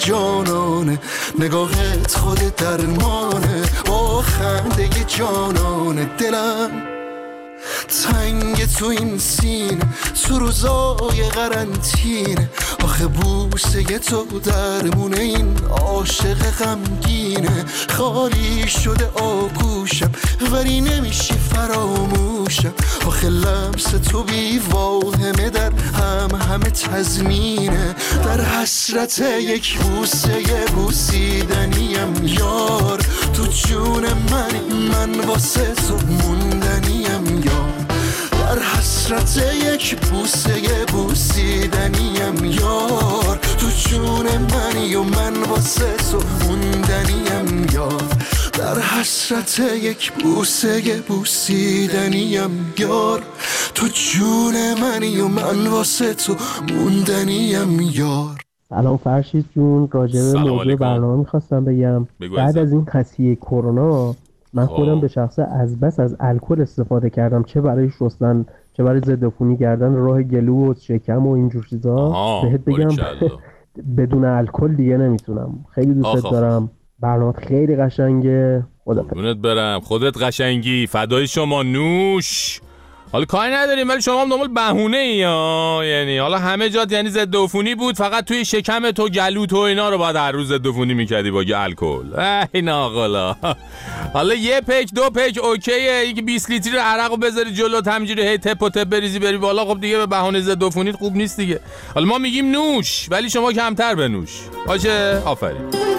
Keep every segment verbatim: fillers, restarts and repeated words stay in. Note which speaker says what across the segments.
Speaker 1: جانانه نگاهت خود درمانه با خنده جانانه دلم تنگ تو این سینه تو روزای قرنطینه آخه بوسه تو درمونه این عاشق غمگینه خالی شده آغوشم ولی نمیشه فراموشم آخه لمس تو بی واهمه در هم همه تضمینه در حسرت یک بوسه بوسیدنیم یار تو جون منی من واسه تو موندنیم یار در حسرت یک بوسه بوسیدنیم یار تو جون منی و من واسه تو موندنیم یار در حسرت یک بوسه بوسیدنیم یار تو جون منی و من واسه تو موندنیم یار.
Speaker 2: سلام فرشید جون، راجع به موضوع برنامه میخواستم بگم. بعد از این قضیه کرونا من خودم به شخص از بس از الکل استفاده کردم، چه برای شستن چه برای ضد عفونی کردن راه گلو و شکم و اینجور چیزا. بهت بگم بدون الکل دیگه نمیتونم. خیلی دوست دارم، برنامه خیلی قشنگه. خدا
Speaker 3: قربونت برم، خودت قشنگی، فدای شما. نوش حالا کاری نداریم ولی شما هم دنبال بهونه ای ها، یعنی حالا همه جات یعنی ضد عفونی بود، فقط توی شکم تو گلو تو اینا رو بعد هر روز ضد عفونی میکردی با الکل. ای ناقلا. حالا یه پیک دو پیک اوکیه، اینکه بیست لیتر عرقو بذاری جلو همینجوری هی تپ و تپ بریزی بری بالا، خب دیگه به بهونه ضد عفونی خوب نیست دیگه. حالا ما میگیم نوش ولی شما کمتر بنوش. باشه، آفرین.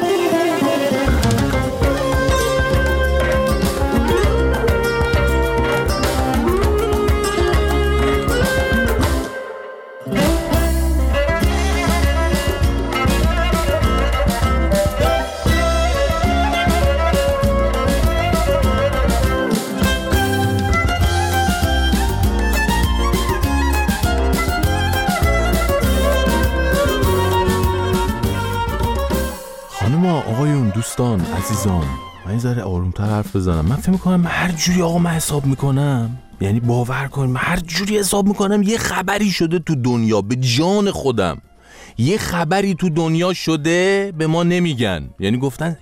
Speaker 3: آقایون، دوستان، عزیزان، من یه ذره آرومتر حرف بزنم. من فکر میکنم هر جوری آقا من حساب میکنم، یعنی باور کنیم هر جوری حساب میکنم یه خبری شده تو دنیا، به جان خودم یه خبری تو دنیا شده به ما نمیگن، یعنی گفتن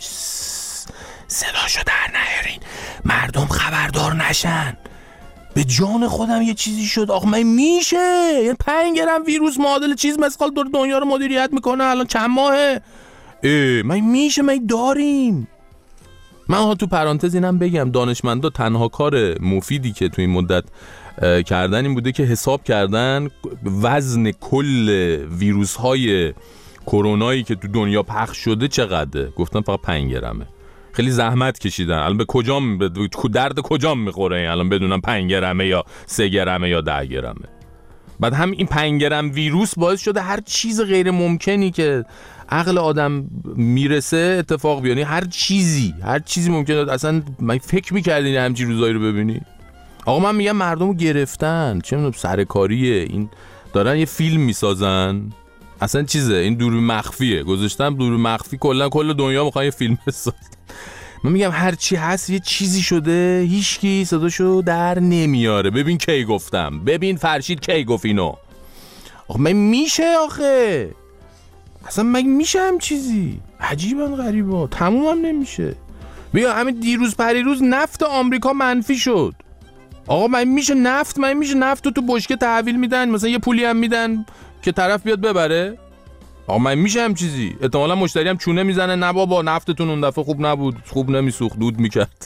Speaker 3: صداشو در نیارین مردم خبردار نشن. به جان خودم یه چیزی شد آقا، من میشه یعنی پنج گرم ویروس معادل چیز مسخال دور دنیا رو مدیریت میکنه الان چند ماهه. اه من میشه من داریم. من ها تو پرانتز اینم بگم دانشمندا تنها کار مفیدی که تو این مدت کردن این بوده که حساب کردن وزن کل ویروس های کرونایی که تو دنیا پخش شده چقدره. گفتن فقط پنج گرمه. خیلی زحمت کشیدن. الان به کجام به درد کجام میخوره الان بدونم پنج گرمه یا سه گرمه یا ده گرمه. بعد هم این پنج گرم ویروس باعث شده هر چیز غیر ممکنی که عقل آدم میرسه اتفاق بیانی، هر چیزی هر چیزی ممکنه. اصلا من فکر میکردین همچین روزایی رو ببینی؟ آقا من میگم مردم رو گرفتن، چه میدونم سرکاریه، این دارن یه فیلم میسازن، اصلا چیزه این دوربین مخفیه، گذاشتن دوربین مخفی کلا کل دنیا میخوان یه فیلم بسازن. من میگم هر چی هست یه چیزی شده هیچکی صداشو در نمیاره. ببین کی گفتم، ببین فرشید کی گفت اینو. آخه من میشه آخه اصلا مگه میشه هم چیزی؟ عجیبا غریبا، تمومم نمیشه. بیا همین دیروز پریروز نفت آمریکا منفی شد. آقا من میشه نفت من میشه نفت رو تو بشکه تحویل میدن، مثلا یه پولی هم میدن که طرف بیاد ببره. آقا من میشه هم چیزی؟ احتمالاً مشتری هم چونه میزنه نه بابا نفتتون اون دفعه خوب نبود، خوب نمیسوخت، دود میکرد.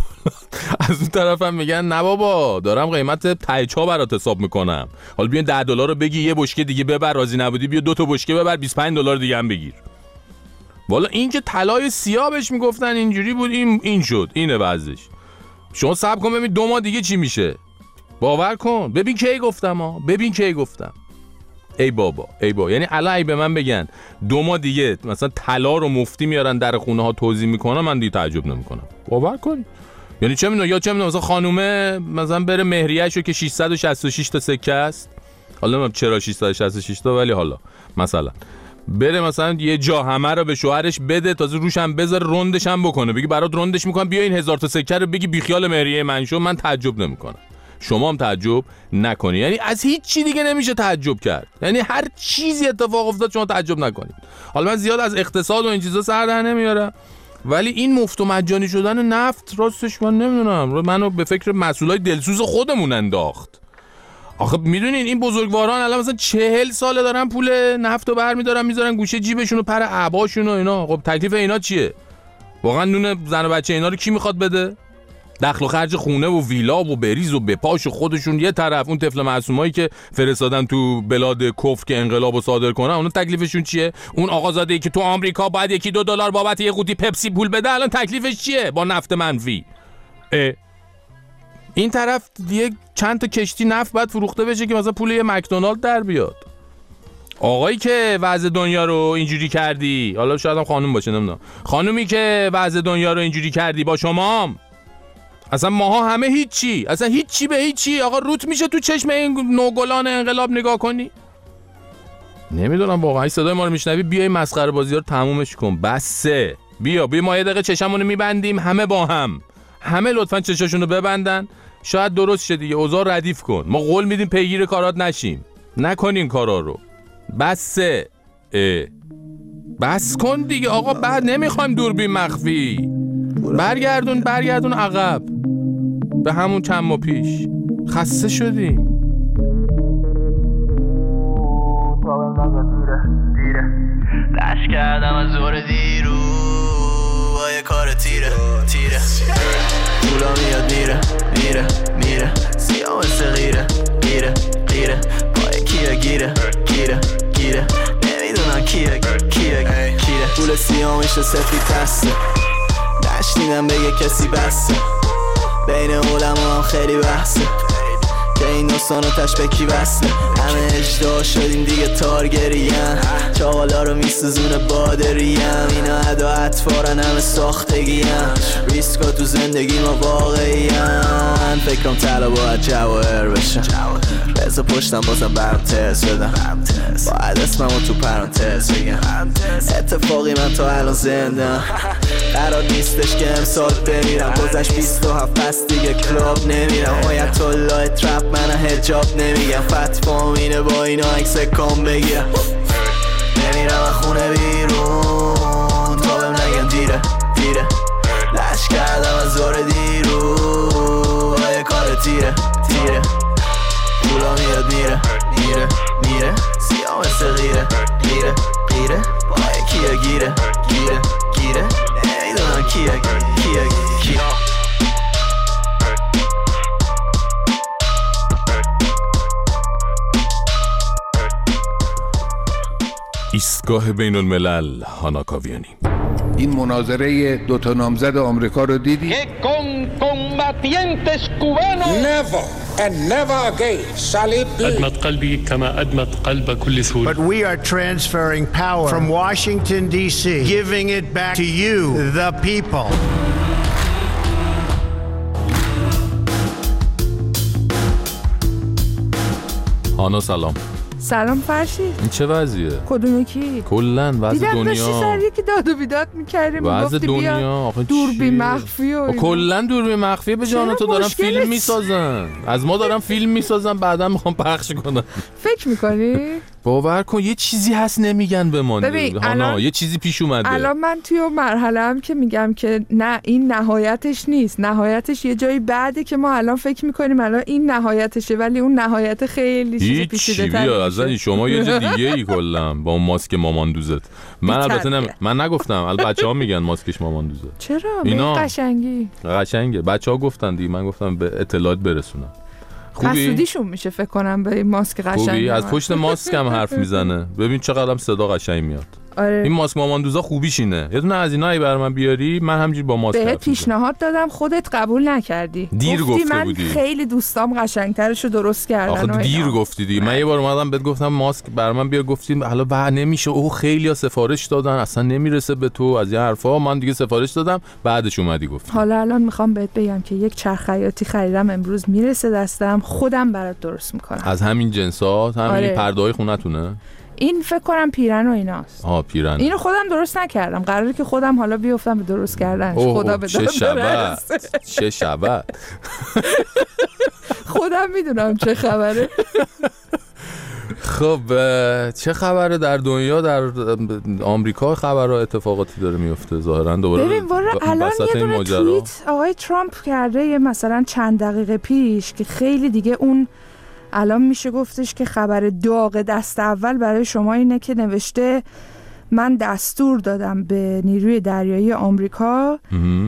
Speaker 3: از اون طرف هم میگن نه بابا دارم قیمت تایچا برات حساب میکنم، حالا بیا ده دلار رو بگی یه بشکه دیگه ببر، راضی نبودی بیا دو تا بشکه ببر بیست و پنج دلار دیگه هم بگیر. والا این که طلای سیاه بهش میگفتن اینجوری بود، این این شد، اینه وضعش. شما صبر کن ببین دو ماه دیگه چی میشه. باور کن ببین کی گفتم ها، ببین کی گفتم. ای بابا ای بابا، یعنی الان ای به من بگن دو ماه دیگه مثلا طلا رو مفتی میارن در خونه ها توزیع میکنن، من دیگه تعجب نمیکنم. باور کن. یعنی چه میدونم یا چه میدونم مثلا خانومه مثلا بره مهریه‌شو که ششصد و شصت و شش تا سکه است، حالا نمیدونم چرا ششصد و شصت و شش تا، ولی حالا مثلا بره مثلا یه جا همه رو به شوهرش بده، تازه روش هم بذاره رندش هم بکنه، بگی برات رندش میکنم بیا این هزار تا سکه رو بگی بیخیال مهریه من شو، من تعجب نمیکنم. شما هم تعجب نکنید. یعنی از هیچ چی دیگه نمیشه تعجب کرد، یعنی هر چیزی اتفاق افتاد شما تعجب نکنید. حالا من زیاد از اقتصاد و این چیزا سر در نمیارم، ولی این مفت و مجانی شدن نفت راستش من نمیدونم، منو به فکر مسئولای دلسوز خودمون انداخت. آخه میدونین این بزرگواران الان مثلا چهل ساله دارن پول نفتو برمیدارن میذارن گوشه جیبشون و پر عباشون و اینا. خب تکلیف اینا چیه؟ واقعا نون زن و بچه اینا رو کی میخواد بده؟ دخل و خرج خونه و ویلا و بریز و بپاش و خودشون یه طرف، اون طفل معصومایی که فرستادن تو بلاد کفر که انقلابو صادر کنن اون تکلیفشون چیه؟ اون آقازاده‌ای که تو آمریکا باید یکی دو دلار بابت یه قوطی پپسی پول بده الان تکلیفش چیه با نفت منفی؟ اه. این طرف دیگه چند تا کشتی نفت باید فروخته بشه که مثلا پول یه مکدونالد در بیاد. آقایی که وضع دنیا رو اینجوری کردی، حالا شاید هم خانم باشه نمیدونم، خانومی که وضع دنیا رو اینجوری کردی با شما، اصلا ماها همه هیچی، اصلا هیچی به هیچی. آقا روت میشه تو چشم این نوگلان انقلاب نگاه کنی؟ نمیدونم واقعا. صدای ما رو میشنوی بیای مسخره بازی رو تمومش کن. بسه. بیا بیا ما یه دقیقه چشمونو میبندیم همه با هم. همه لطفاً چشاشونو ببندن. شاید درست شه دیگه. اوضاع ردیف کن. ما قول میدیم پیگیر کارات نشیم. نکنین کارا رو. بسه. اه. بس کن دیگه آقا. بعد نمیخوایم دوربین مخفی. برگردون برگردون عقب به همون چند ماه پیش. خسته شدیم.
Speaker 4: دشت کردم از زور دیرو با یه کار تیره تیره دولا میاد میره میره میره سیاه مثل غیره غیره غیره پای کیه گیره گیره گیره نمیدونم کیه کیه کیه پول سیاه میشه سفید دسته نشنیدم بگه کسی بسته بین علما هم خیلی بحثه که این داستان رو تشبکی بسته همه اجدا شدیم دیگه تارگریم چاقالا رو میسوزونه بادریم اینا ادا اطفارن همه ساختگیم ریسکا تو زندگی ما واقعیم فکرم طلا باید جواهر بشم بزا پشتم بازم برم تز بدم باید اسممو تو پرانتز بگم اتفاقی من تا الان زندم قرار نیستش که امسال بمیرم گذشت بیست و هفت پس دیگه کلاب نمیرم آیت الله ترپ من هجاب نمیگم فتوام اینه با اینا عکس کام بگیرم نمیرم از خونه بیرون تا بهم نگم دیره دیره لش کردم از زور دیرو با یه کار تیره تیره پولا میاد میره میره میره سیاه مثل غیره غیره غیره با یکیه گیره گیره گیره نمیدونم کیه کیه کیه
Speaker 3: ایستگاه بین الملل هانا کاویانی.
Speaker 5: این مناظره دو تا نامزد آمریکا رو دیدی؟
Speaker 6: Never and never again shall it be.
Speaker 7: أدمت قلبي كما أدمت قلب كل سوري.
Speaker 8: But we are transferring power from Washington D C, giving it back to you, the people.
Speaker 3: هانا سلام.
Speaker 9: سلام فرشید.
Speaker 3: این چه وضعیه؟
Speaker 9: کدوم یکی؟
Speaker 3: کلاً وضع دنیا.
Speaker 9: دیدم داشتی سر یکی داد و بیداد میکردیم
Speaker 3: وضع دنیا آخه
Speaker 9: دوربین مخفی و
Speaker 3: کلاً دوربین مخفی به جان تو دارن فیلم میسازن. از ما دارن فیلم میسازن بعدا میخوام پخش کنن.
Speaker 9: فکر میکنی؟
Speaker 3: باور کن یه چیزی هست نمیگن به ما.
Speaker 9: هانا
Speaker 3: یه چیزی پیش اومده.
Speaker 9: الان من توی مرحله ام که میگم که نه این نهایتش نیست، نهایتش یه جایی بعده که ما الان فکر میکنیم الان این نهایتشه ولی اون نهایت خیلی چیز پیچیده تره.
Speaker 3: اصلا شما یه جای دیگه ای کلا با اون ماسک مامان دوزت. من البته نم... من نگفتم، البته بچه‌ها میگن ماسکش مامان دوزه.
Speaker 9: چرا؟
Speaker 3: اینا
Speaker 9: قشنگی.
Speaker 3: قشنگه. بچه‌ها گفتن دیگه، من گفتم به اطلاعات برسونم.
Speaker 9: حسودیشون میشه فکر کنم به ماسک قشنگ.
Speaker 3: خوبی از پشت ماسک هم حرف میزنه. ببین چقدر صدا قشنگ میاد.
Speaker 9: آره.
Speaker 3: این ماسک ماماندوزا خوبیش اینه. یه دونه از اینایی برای من بیاری من همینجوری با ماسک
Speaker 9: بهت پیشنهاد دادم خودت قبول نکردی.
Speaker 3: دیر گفتی
Speaker 9: من
Speaker 3: بودی.
Speaker 9: خیلی دوستام قشنگترشو درست کردن.
Speaker 3: آخه دیر گفتی دیگه. من یه بار اومدم بهت گفتم ماسک برای من بیار گفتیم حالا بعد نمیشه. او خیلی‌ها سفارش دادن اصلا نمیرسه به تو از این حرفا. من دیگه سفارش دادم بعدش اومدی گفتی.
Speaker 9: حالا الان میخوام بهت بگم که یک چرخ خیاطی خریدم امروز میرسه دستم خودم برات درست میکنم.
Speaker 3: از همین جنسات همین
Speaker 9: آره.
Speaker 3: پرده‌های خونتونه.
Speaker 9: این فکر کنم پیرن و ایناست.
Speaker 3: آها پیرن.
Speaker 9: اینو خودم درست نکردم، قراره که خودم حالا بیافتم به درست کردنش. خدا به
Speaker 3: چه شبه چه شبه
Speaker 9: خودم میدونم چه خبره.
Speaker 3: خب چه خبره در دنیا، در آمریکا خبرها اتفاقاتی داره میفته ظاهرا دوباره.
Speaker 9: ببین واره الان یه دونه توییت آقای ترامپ کرده یه مثلا چند دقیقه پیش که خیلی دیگه اون الان میشه گفتش که خبر داغ دست اول برای شما اینه که نوشته من دستور دادم به نیروی دریایی آمریکا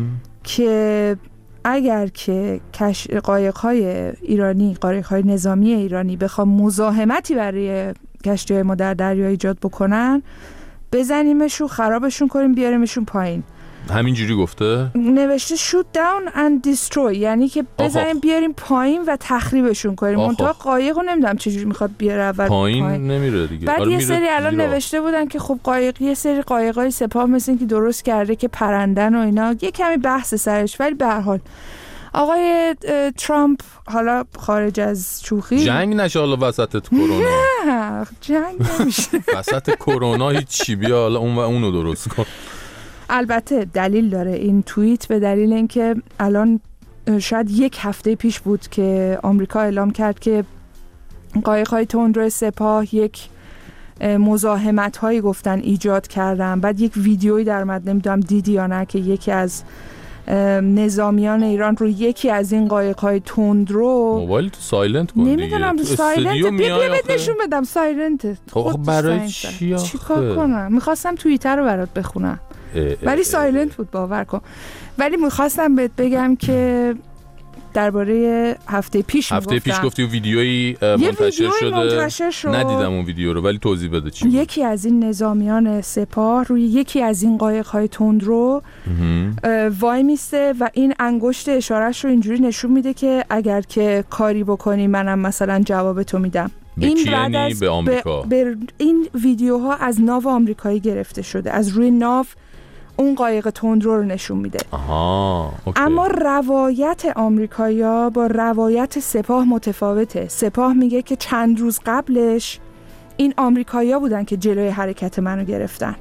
Speaker 9: که اگر که قایق‌های ایرانی، قایق‌های نظامی ایرانی بخوام مزاحمتی برای کشتی‌های ما در دریا ایجاد بکنن، بزنیمشون، خرابشون کنیم، بیاریمشون پایین.
Speaker 3: همینجوری گفته؟
Speaker 9: نوشته shoot down and destroy، یعنی که بزنیم بیاریم پایین و تخریبشون کنیم. منتها قایقو نمیدونم چجوری میخواد بیاره اول
Speaker 3: پایین,
Speaker 9: پایین.
Speaker 3: نمیره دیگه.
Speaker 9: بعد یه سری الان نوشته بودن که خب قایق، یه سری قایقای سپاه مثل که درست کرده که پرندن و اینا، یه کمی بحث سرش، ولی به هر حال آقای ترامپ حالا خارج از شوخی
Speaker 3: جنگ نشه حالا وسط کرونا.
Speaker 9: نه جنگ نمیشه
Speaker 3: وسط کرونا هیچ چی، بیا حالا اون و اونو درست کن.
Speaker 9: البته دلیل داره این توییت، به دلیل اینکه الان شاید یک هفته پیش بود که آمریکا اعلام کرد که قایق‌های تندرو سپاه یک مزاحمت‌هایی گفتن ایجاد کردن. بعد یک ویدیویی در اومد، نمیدونم دیدی یا نه، که یکی از نظامیان ایران رو یکی از این قایق‌های تندرو
Speaker 3: موبایل تو سایلنت کن دیگه.
Speaker 9: نمیدونم تو سایلنت، بیا بیا نشون بدم سایلنت.
Speaker 3: خب برای چی آخه؟
Speaker 9: چیکار کنم؟ می‌خواستم توییتر رو برات بخونم ولی سایلنت بود، باور کن. ولی میخواستم بهت بگم که درباره هفته پیش
Speaker 3: هفته پیش گفتی و ویدیویی منتشر شده.
Speaker 9: منتشر شد.
Speaker 3: ندیدم اون ویدیو رو، ولی توضیح بده چی بود.
Speaker 9: یکی از این نظامیان سپاه روی یکی از این قایق‌های تندرو وای میسته و این انگشت اشارهش رو اینجوری نشون میده که اگر که کاری بکنی منم مثلا جواب تو میدم.
Speaker 3: این بعد از به آمریکا.
Speaker 9: به این ویدیوها از ناو آمریکایی گرفته شده، از روی ناو اون قایق تندرو رو نشون میده.
Speaker 3: آها، اوکی.
Speaker 9: اما روایت آمریکایی‌ها با روایت سپاه متفاوته. سپاه میگه که چند روز قبلش این آمریکایی‌ها بودن که جلوی حرکت منو گرفتن.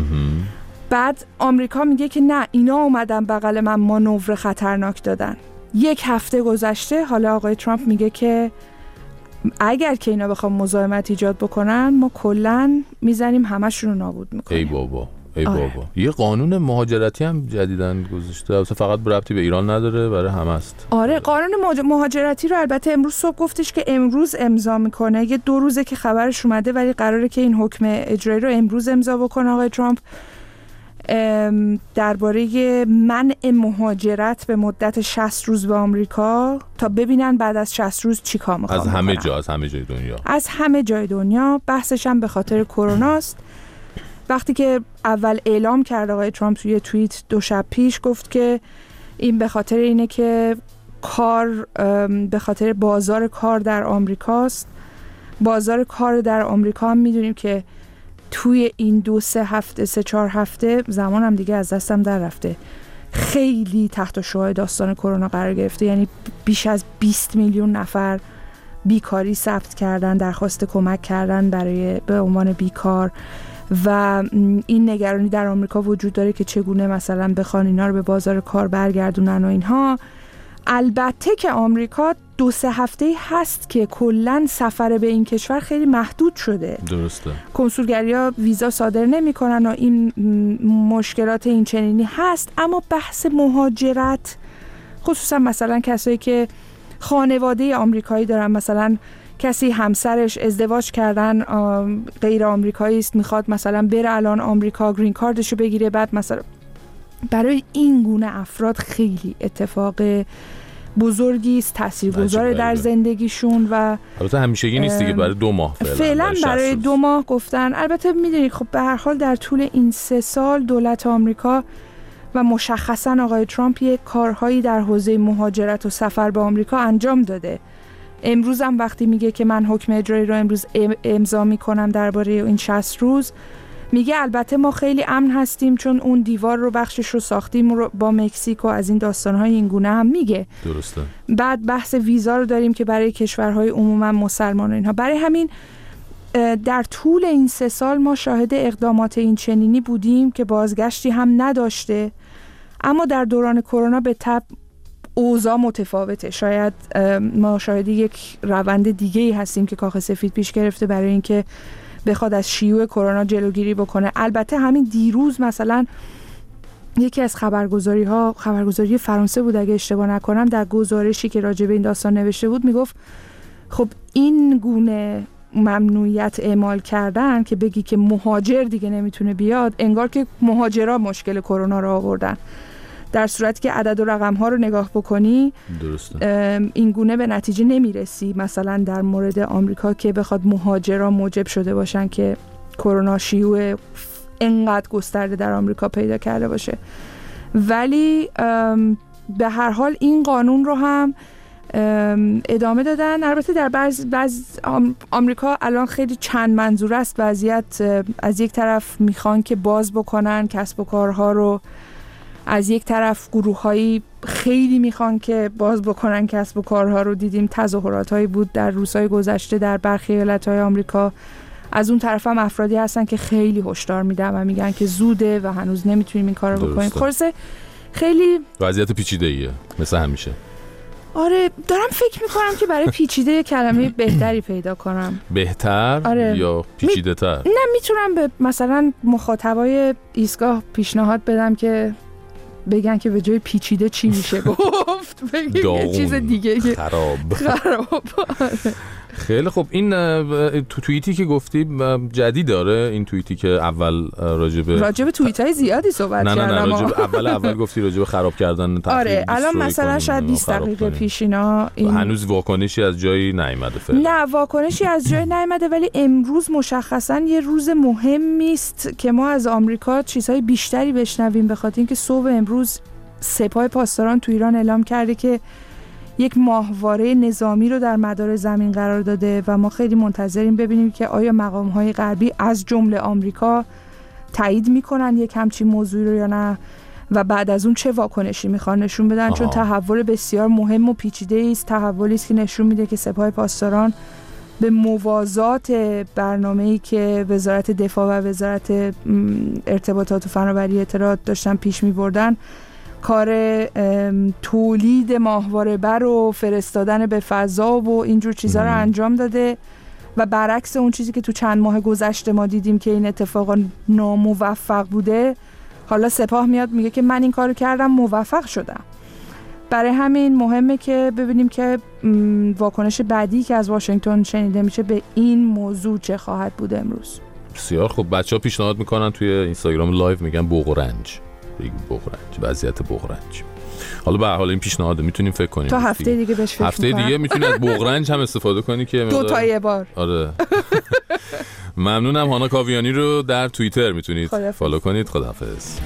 Speaker 9: بعد آمریکا میگه که نه، اینا اومدن بغل من مانور خطرناک دادن. یک هفته گذشته، حالا آقای ترامپ میگه که اگر که اینا بخوام مزاحمت ایجاد بکنن، ما کلاً میزنیم همشون رو نابود میکنیم.
Speaker 3: ای بابا ای بابا. آره. یه قانون مهاجرتی هم جدیدن گذاشته، فقط ربطی به ایران نداره، برای همه است.
Speaker 9: آره قانون مهاجرتی رو البته امروز صبح گفتش که امروز امضا میکنه. یه دو روزه که خبرش اومده، ولی قراره که این حکم اجرایی رو امروز امضا بکنه آقای ترامپ، درباره منع مهاجرت به مدت شصت روز به آمریکا، تا ببینن بعد از شصت روز چی کار میخوان
Speaker 3: از همه جا، از همه جای دنیا،
Speaker 9: از همه جای دنیا. بحثش هم به خاطر کرونا است. وقتی که اول اعلام کرد آقای ترامپ توی توییت دو شب پیش، گفت که این به خاطر اینه که کار به خاطر بازار کار در آمریکاست. بازار کار در آمریکا هم میدونیم که توی این دو سه هفته سه چهار هفته زمانم دیگه از دستم در رفته، خیلی تحت شعاع داستان کرونا قرار گرفته. یعنی بیش از بیست میلیون نفر بیکاری ثبت کردن، درخواست کمک کردن برای به عنوان بیکار، و این نگرانی در آمریکا وجود داره که چگونه مثلا بخوان اینا رو به بازار کار برگردونن و اینها. البته که آمریکا دو سه هفته‌ای هست که کلاً سفر به این کشور خیلی محدود شده.
Speaker 3: درسته.
Speaker 9: کنسولگری‌ها ویزا صادر نمی‌کنن و این مشکلات این چنینی هست. اما بحث مهاجرت، خصوصا مثلا کسایی که خانواده آمریکایی دارن، مثلا کسی همسرش ازدواج کردن غیر آمریکایی است، میخواد مثلا بره الان آمریکا گرین کاردشو بگیره، بعد مثلا برای این گونه افراد خیلی اتفاق بزرگی است، تاثیرگذار در زندگیشون. و
Speaker 3: البته همیشگی نیست دیگه، برای دو ماه فعلا
Speaker 9: فعلا برای دو ماه گفتن. البته میدونید خب به هر حال در طول این سه سال دولت آمریکا و مشخصا آقای ترامپ یک کارهایی در حوزه مهاجرت و سفر به آمریکا انجام داده. امروز هم وقتی میگه که من حکم اجرایی رو امروز امضا میکنم درباره این شصت روز، میگه البته ما خیلی امن هستیم چون اون دیوار رو بخشش رو ساختیم رو با مکزیک و از این داستانهای این گونه هم میگه. در طول این سه سال ما شاهد اقدامات این چنینی بودیم که بازگشتی هم نداشته، اما در دوران کرونا به تبع اوضاع متفاوته. شاید ما شاهد یک روند دیگه‌ای هستیم که کاخ سفید پیش گرفته برای اینکه بخواد از شیوع کرونا جلوگیری بکنه. البته همین دیروز مثلا یکی از خبرگزاری ها، خبرگزاری فرانسه بود اگه اشتباه نکنم، در گزارشی که راجع به این داستان نوشته بود میگفت خب این گونه ممنوعیت اعمال کردن که بگی که مهاجر دیگه نمیتونه بیاد، انگار که مهاجرا مشکل کرونا رو آوردن، در صورتی که عدد و رقم ها رو نگاه بکنی این گونه به نتیجه نمیرسی. مثلا در مورد آمریکا که بخواد مهاجرا موجب شده باشن که کرونا شیوع انقدر گسترده در آمریکا پیدا کرده باشه. ولی به هر حال این قانون رو هم ادامه دادن. البته در بعض بعض آمریکا الان خیلی چند منظور است وضعیت. از یک طرف میخوان که باز بکنن کسب و کارها رو، از یک طرف گروه‌هایی خیلی میخوان که باز بکنن کسب و کارها رو. دیدیم تظاهرات‌هایی بود در روزهای گذشته در برخی ایالت‌های آمریکا. از اون طرف هم افرادی هستن که خیلی هشدار میدن و میگن که زوده و هنوز نمیتونیم این کارو بکنیم. خلاصه خیلی
Speaker 3: وضعیت پیچیده‌ایه مثل همیشه.
Speaker 9: آره دارم فکر میکنم که برای پیچیده کلمه بهتری پیدا کنم.
Speaker 3: بهتر
Speaker 9: آره.
Speaker 3: یا پیچیده تر؟
Speaker 9: می... نه میتونم به مثلا مخاطبای ایستگاه پیشنهاد بدم که بگن که به جای پیچیده چی میشه گفت، بگیم یه چیز دیگه
Speaker 3: خراب
Speaker 9: خراب.
Speaker 3: خیلی خب. این تو توییتی که گفتی جدید داره، این توییتی که اول راجبه
Speaker 9: راجبه توییتای زیادی صحبت
Speaker 3: نه
Speaker 9: کردم.
Speaker 3: نه نه راجبه اول اول گفتی راجبه خراب کردن تفریح.
Speaker 9: آره الان مثلا شاید بیست دقیقه پیش اینا این...
Speaker 3: هنوز واکنشی از جایی نیامده فعلا.
Speaker 9: نه واکنشی از جایی نیامده، ولی امروز مشخصا یه روز مهمی است که ما از آمریکا چیزهای بیشتری بشنویم، به خاطر اینکه صبح امروز سپاه پاسداران تو ایران اعلام کرده که یک ماهواره نظامی رو در مدار زمین قرار داده و ما خیلی منتظریم ببینیم که آیا مقام‌های غربی از جمله آمریکا تایید میکنن یک همچین موضوعی رو یا نه و بعد از اون چه واکنشی میخوان نشون بدن. آها. چون تحول بسیار مهم و پیچیده است، تحولی است که نشون میده که سپاه پاسداران به موازات برنامه‌ای که وزارت دفاع و وزارت ارتباطات و فناوری اطلاعات داشتن پیش میبردن، کار تولید ماهواره بر و فرستادن به فضا و اینجور چیزا رو انجام داده و برعکس اون چیزی که تو چند ماه گذشته ما دیدیم که این اتفاق ناموفق بوده، حالا سپاه میاد میگه که من این کارو کردم موفق شدم. برای همین مهمه که ببینیم که واکنش بعدی که از واشنگتن شنیده میشه به این موضوع چه خواهد بود امروز.
Speaker 3: بسیار خب. بچه‌ها پیشنهاد میکنن توی اینستاگرام لایو میگن بغرنج، بگیم بغرنج، وضعیت بغرنج. حالا به هر حال این پیشنهاده، میتونیم فکر کنیم
Speaker 9: تا هفته دیگه بهش فکر
Speaker 3: هفته
Speaker 9: میکنم.
Speaker 3: دیگه میتونی از بغرنج هم استفاده کنی که
Speaker 9: دو تا یه بار.
Speaker 3: آره. ممنونم. هانا کاویانی رو در توییتر میتونید فالو کنید. خداحافظ.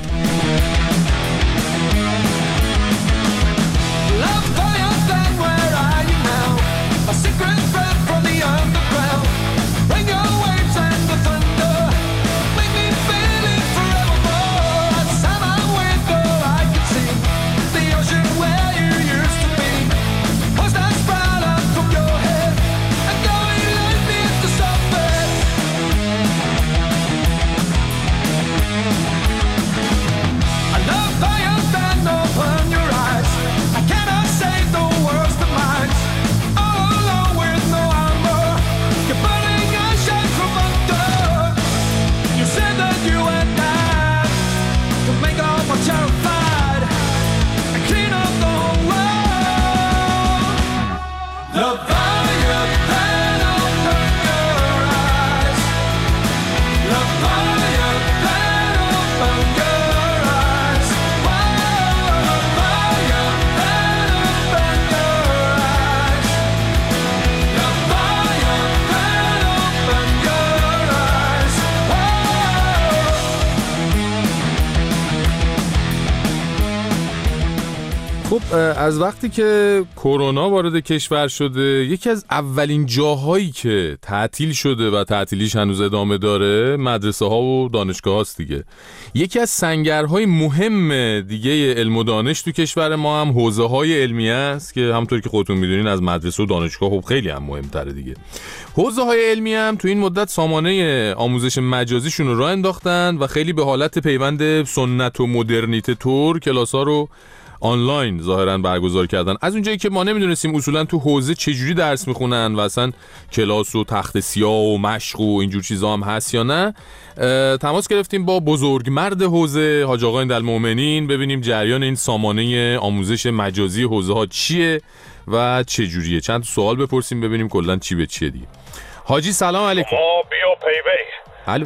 Speaker 3: خب از وقتی که کرونا وارد کشور شده، یکی از اولین جاهایی که تعطیل شده و تعطیلیش هنوز ادامه داره مدرسه ها و دانشگاه هاست دیگه. یکی از سنگرهای مهم دیگه علم و دانش تو کشور ما هم حوزه های علمیه است که همونطور که خودتون میدونین از مدرسه و دانشگاه خب خیلی هم مهم‌تره دیگه. حوزه های علمیه هم تو این مدت سامانه آموزش مجازیشون رو راه انداختن و خیلی به حالت پیوند سنت و مدرنیته طور کلاس‌ها رو آنلاین ظاهراً برگزار کردن. از اونجایی که ما نمیدونستیم اصولاً تو حوزه چجوری درس میخونن و اصلا کلاس و تخت سیاه و مشق و اینجور چیزا هم هست یا نه، تماس گرفتیم با بزرگمرد حوزه حاج آقا ایندالمؤمنین ببینیم جریان این سامانه آموزش مجازی حوزه ها چیه و چجوریه. چند سوال بپرسیم ببینیم کلاً چی به چیه دیگه. حاجی سلام علیکم.
Speaker 10: ما بیا پیوی.
Speaker 3: الو.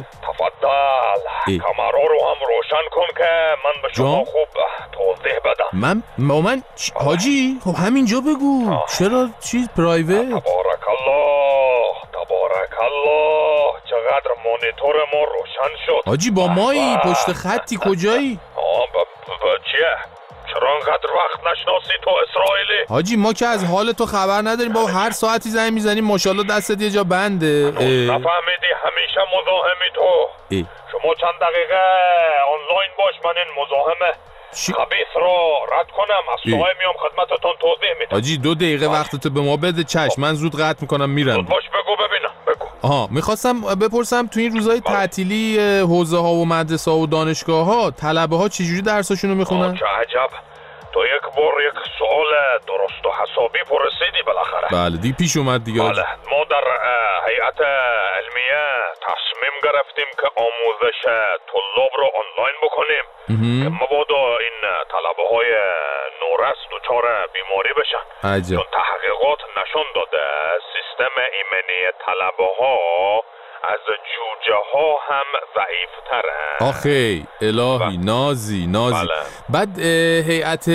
Speaker 10: تفضل. کامرا رو هم روشن کن که من به شما خوب توضیح بدم.
Speaker 3: من با من حاجی خب همینجا بگو. آه. چرا چیز پرایوت؟
Speaker 10: تبارک الله تبارک الله چقدر مانیتور ما روشن شد.
Speaker 3: حاجی با مایی پشت خطی کجایی؟
Speaker 10: آه ب... ب... چیه؟ چرا انقدر وقت نشناسی تو اسرائیلی؟
Speaker 3: حاجی ما که از حال تو خبر نداریم، با هر ساعتی زنگ میزنیم ماشاءالله دستت یه جا بنده.
Speaker 10: نفهمیدی همیشه مزاحمی تو. ای. شما چند دقیقه آنلاین باش، من این مزاحمه خبیث رو رد کنم، از سوهای میام خدمتتون توضیح میدم.
Speaker 3: حاجی دو دقیقه وقتتو به ما بده. چشم من زود قطع میکنم میرم.
Speaker 10: زود باش بگو ببینم بگو.
Speaker 3: آها میخواستم بپرسم تو این روزهای تعطیلی حوزه ها و مدرسه ها و دانشگاه ها طلبه ها چجوری درساشونو میخونن؟
Speaker 10: چه عجب، تو یک بار یک سوال درست و حسابی پرسیدی بالاخره.
Speaker 3: بله دیگه پیش اومد دیگه.
Speaker 10: بله ما در هیئت علمیه تصمیم گرفتیم که آموزش طلاب رو آنلاین بکنیم که مبادا این طلبه های نورس دچار بیماری بشن.
Speaker 3: عجب.
Speaker 10: چون تحقیقات نشون داده سیستم ایمنی طلبه ها از جوجه ها هم ضعیف تره.
Speaker 3: آخی الهی. بله. نازی نازی. بله. بعد هیئت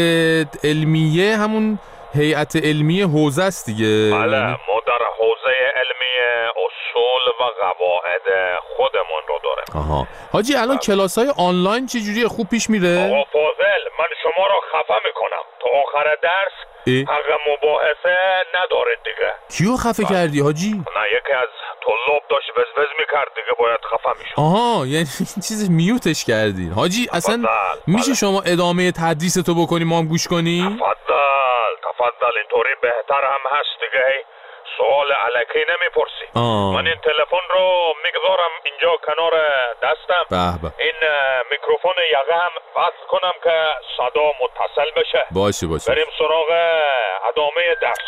Speaker 3: علمیه همون هیئت علمی حوزه است دیگه.
Speaker 10: بله ما در حوزه علمی اصول و قواعد خودمون رو داریم.
Speaker 3: آها حاجی الان کلاس‌های آنلاین چجوریه؟ خوب پیش میره؟
Speaker 10: آقا فاضل من شما رو خفه میکنم، تا آخر درس ای؟ حق مباحثه نداره دیگه.
Speaker 3: کیو خفه بله. کردی حاجی؟
Speaker 10: نه یکی از طلاب داشت وزوز میکرد دیگه باید خفه میشد.
Speaker 3: آها یعنی چیز میوتش کردین حاجی. اصلا بله. میشه شما ادامه تدریس تو بکنی ما هم گوش کنیم؟
Speaker 10: تفضل تفضل اینطوری بهتر هم هست دیگه. سوال الکی نمیپرسی. من این تلفن رو میگذارم اینجا کنار دستم.
Speaker 3: به به.
Speaker 10: این میکروفون یقه هم وصل کنم که صدا متصل بشه.
Speaker 3: باشه باشه.
Speaker 10: بریم سراغ ادامه درس.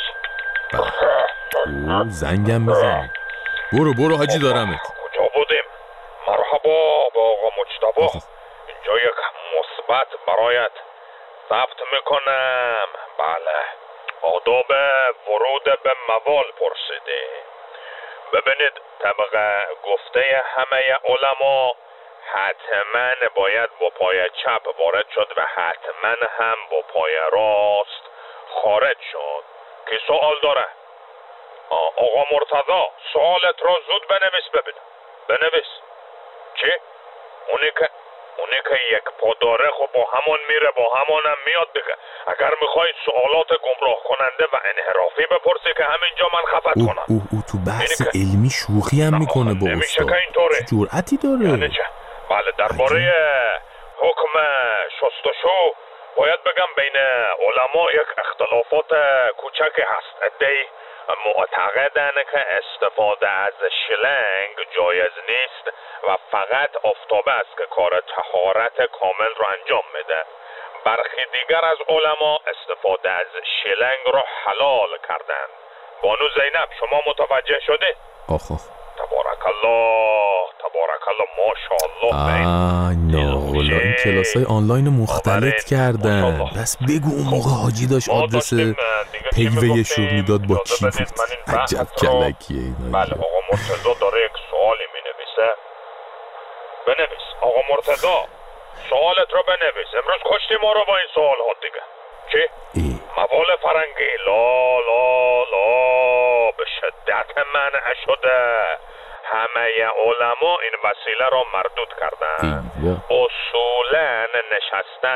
Speaker 3: او زنگم میزنی. برو برو حاجی دارمت.
Speaker 10: کجا بودیم؟ مرحبا با آقا مجتبی. اینجا یک مثبت برایت ثبت میکنم. بله آداب ورود به موال پرسیده. ببینید طبق گفته همه علما حتما باید با پای چپ وارد شد و حتما هم با پای راست خارج شد. کی سوال داره؟ آقا مرتضی سوالت رو زود بنویس ببینم. بنویس. چی؟ اونی که اونی که یک پا داره خب با همون میره با همون هم میاد دیگه. اگر میخواید سوالات گمراه کننده و انحرافی بپرسی که همینجا من خفت
Speaker 3: او
Speaker 10: کنم.
Speaker 3: او او تو بحث علمی شوخی هم میکنه با استاد.
Speaker 10: نمیشه که اینطوره.
Speaker 3: چه جرأتی داره؟
Speaker 10: یعنی چه؟ بله درباره حکم شستشو باید بگم بین علما یک اختلافات کوچکی هست. عده‌ای معتقدن که استفاده از شلنگ جایز نیست و فقط آفتابه است که کار طهارت کامل رو انجام میده. برخی دیگر از علما استفاده از شلنگ رو حلال کردند. بانو زینب شما متوجه شده؟
Speaker 3: آخ آخ
Speaker 10: تبارک الله تبارک الله ماشاءالله.
Speaker 3: آه نه این کلاسای آنلاین مختلط کردن. بس بگو اون موقع حاجی داشت آدرس پیویش رو میداد با کی بود. عجب کلکیه این.
Speaker 10: بله آقا مرتضی داره یک سوالی می نویسه. بنویس آقا مرتضی سوالت رو بنویس. امروز کشتی ما رو با این سوال ها دیگه. چی؟ ای. موال فرنگی لا لا لا به شدت منع شده. همه علما این وسیله را مردود کردن. اصولا نشستن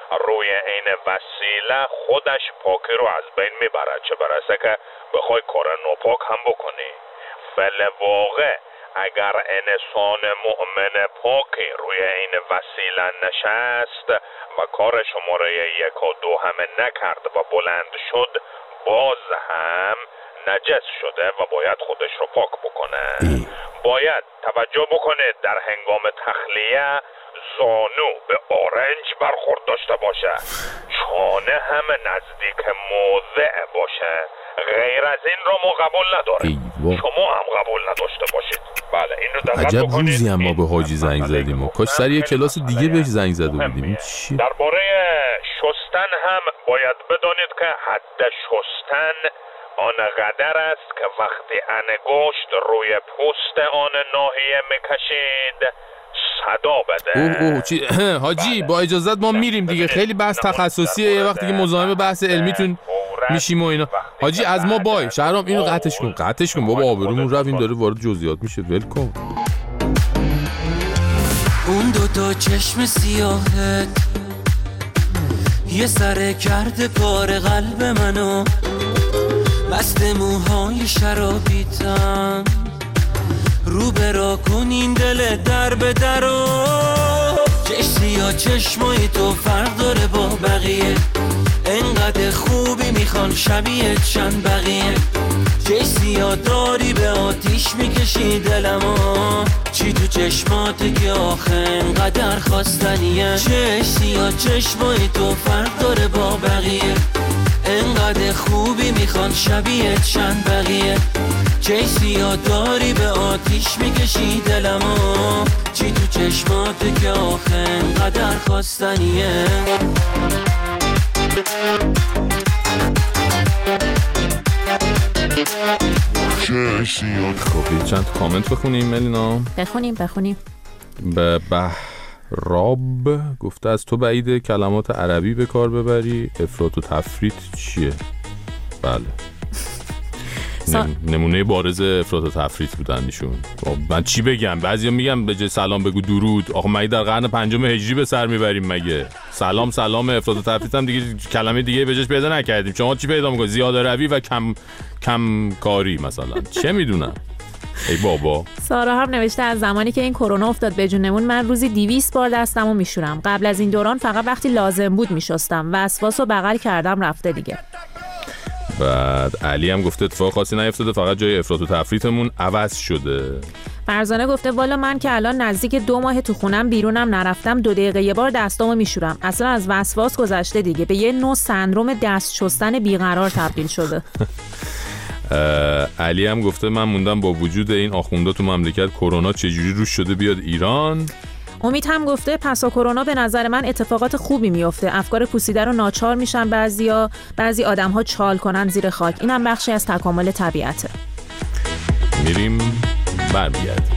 Speaker 10: روی این وسیله خودش پاکی رو از بین میبرد، چه برسه که بخوای کار ناپاک هم بکنی. فل واقع اگر انسان مؤمن پاکی روی این وسیله نشست و کار شماره یک و دو همه نکرد و بلند شد، باز هم نجس شده و باید خودش رو پاک بکنه. باید توجه بکنه در هنگام تخلیه زانو به آرنج برخورد داشته باشه، چانه هم نزدیک موضع باشه. غیر از این رو ما قبول نداریم. شما هم قبول نداشته باشید. بله اینو دقت
Speaker 3: عجب
Speaker 10: بکنید.
Speaker 3: روزی هم ما به حاجی زنگ زدیم و کاش سر یه کلاس دیگه بهش زنگ زده بودیم. چی؟
Speaker 10: درباره شستن هم باید بدانید که حد شستن آن قدر است که وقتی انگشت روی پوست آن ناحیه میکشید صدا بده.
Speaker 3: اوه اوه چی حاجی با اجازت ما میریم دیگه، خیلی بحث تخصصیه، یه وقتی که مزاحم بحث علمیتون میشیم و اینا. حاجی از ما بای شهرام اینو قطعش کن قطعش کن بابا، آبرومون رفت، این داره وارد جزئیات میشه، ول کن.
Speaker 11: اون دوتا چشم سیاهت یه سره کرده کار قلب منو، مست موهای شرابیتم رو برا کن این دل در به درو. چشم یا چشمای تو فرق داره با بقیه، انقدر خوبی میخوان شبیه چند بقیه. چشم یا داری به آتیش میکشی دلمو، چی تو چشماته که آخه انقدر خواستنیه. چشم یا چشمای تو فرق داره با بقیه، انقدر خوبی میخوان شبیه چند بقیه. چشم یا داری به آتیش میکشی دلمو، چی تو چشماته که آخه انقدر خواستنیه.
Speaker 3: خب چند کامنت بخونیم ملینا.
Speaker 12: بخونیم بخونیم.
Speaker 3: به بهراب گفته از تو بعیده کلمات عربی به کار ببری، افراط و تفریط چیه؟ بله سا... نمونه بارز افراط و تفریط بودن ایشون. من چی بگم؟ بعضیا میگم به جای سلام بگو درود. آخه مگه در قرن پنجم هجری به سر میبریم مگه؟ سلام سلام افراط و تفریط هم دیگه کلمه دیگه به جاش پیدا نکردیم. شما چی پیدا میکنید؟ زیاده روی و کم کم کاری مثلا. چه میدونم ای بابا.
Speaker 12: سارا هم نوشته از زمانی که این کرونا افتاد به جونمون من روزی دویست بار دستمو میشورم. قبل از این دوران فقط وقتی لازم بود میشستم. وسواسو بغل کردم رفته دیگه.
Speaker 3: بعد علی هم گفته اتفاق خاصی نیفتاده، فقط جای افراط و تفریطمون عوض شده.
Speaker 12: فرزانه گفته والا من که الان نزدیک دو ماه تو خونم بیرونم نرفتم، دو دقیقه یه بار دستامو میشورم. اصلا از وسواس گذشته دیگه، به یه نوع سندروم دست شستن بیقرار تبدیل شده.
Speaker 3: علی هم گفته من موندم با وجود این آخوندا تو مملکت کرونا چجوری روش شده بیاد ایران.
Speaker 12: امید هم گفته پسا کرونا به نظر من اتفاقات خوبی میفته، افکار پوسیده رو ناچار میشن بعضیا، بعضی آدم‌ها چال کنن زیر خاک. اینم بخشی از تکامل طبیعته.
Speaker 3: میریم برمیگردیم.